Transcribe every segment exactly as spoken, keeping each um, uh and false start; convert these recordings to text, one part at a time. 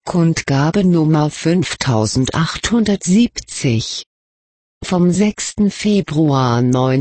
Kundgabe Nummer fünftausendachthundertsiebzig vom sechsten Februar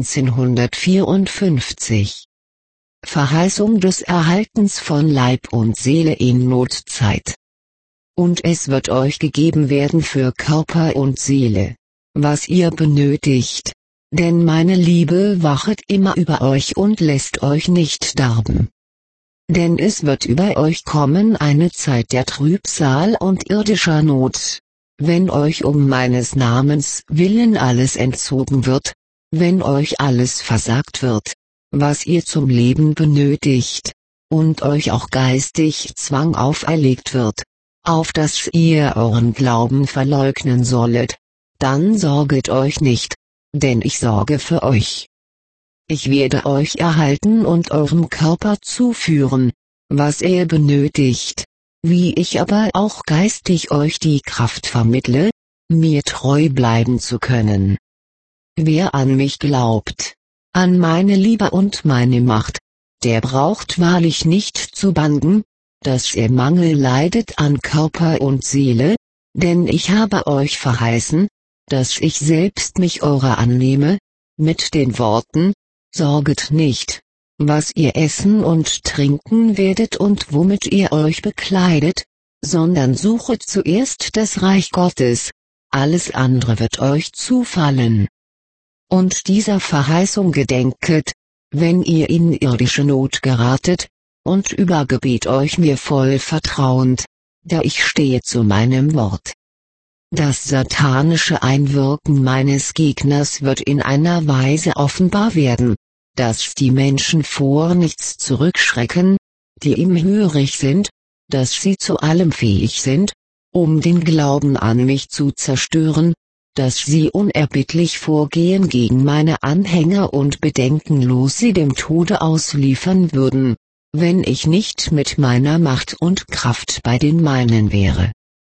neunzehnhundertvierundfünfzig. Verheißung des Erhaltens von Leib und Seele in Notzeit. Und es wird euch gegeben werden für Körper und Seele, was ihr benötigt, denn meine Liebe wachet immer über euch und lässt euch nicht darben. Denn es wird über euch kommen eine Zeit der Trübsal und irdischer Not, wenn euch um meines Namens willen alles entzogen wird, wenn euch alles versagt wird, was ihr zum Leben benötigt, und euch auch geistig Zwang auferlegt wird, auf dass ihr euren Glauben verleugnen sollet, dann sorget euch nicht, denn ich sorge für euch. Ich werde euch erhalten und eurem Körper zuführen, was er benötigt, wie ich aber auch geistig euch die Kraft vermittle, mir treu bleiben zu können. Wer an mich glaubt, an meine Liebe und meine Macht, der braucht wahrlich nicht zu bangen, dass er Mangel leidet an Körper und Seele, denn ich habe euch verheißen, dass ich selbst mich eurer annehme, mit den Worten: Sorget nicht, was ihr essen und trinken werdet und womit ihr euch bekleidet, sondern suchet zuerst das Reich Gottes, alles andere wird euch zufallen. Und dieser Verheißung gedenket, wenn ihr in irdische Not geratet, und übergebet euch mir voll vertrauend, da ich stehe zu meinem Wort. Das satanische Einwirken meines Gegners wird in einer Weise offenbar werden, dass die Menschen vor nichts zurückschrecken, die ihm hörig sind, dass sie zu allem fähig sind, um den Glauben an mich zu zerstören, dass sie unerbittlich vorgehen gegen meine Anhänger und bedenkenlos sie dem Tode ausliefern würden, wenn ich nicht mit meiner Macht und Kraft bei den meinen wäre.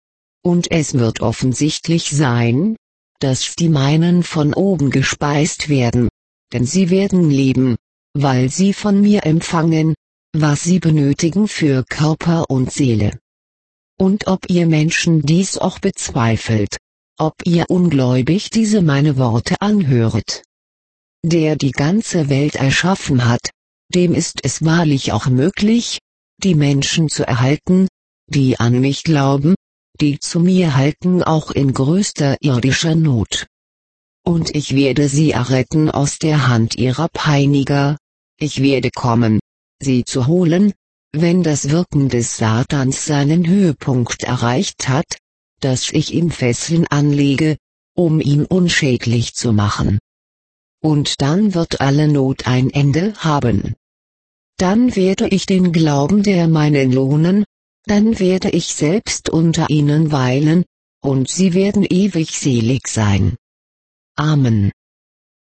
Und es wird offensichtlich sein, dass die meinen von oben gespeist werden, denn sie werden leben, weil sie von mir empfangen, was sie benötigen für Körper und Seele. Und ob ihr Menschen dies auch bezweifelt, ob ihr ungläubig diese meine Worte anhöret. Der die ganze Welt erschaffen hat, dem ist es wahrlich auch möglich, die Menschen zu erhalten, die an mich glauben, die zu mir halten auch in größter irdischer Not. Und ich werde sie erretten aus der Hand ihrer Peiniger, ich werde kommen, sie zu holen, wenn das Wirken des Satans seinen Höhepunkt erreicht hat, dass ich ihm Fesseln anlege, um ihn unschädlich zu machen. Und dann wird alle Not ein Ende haben. Dann werde ich den Glauben der meinen lohnen, dann werde ich selbst unter ihnen weilen, und sie werden ewig selig sein. Amen.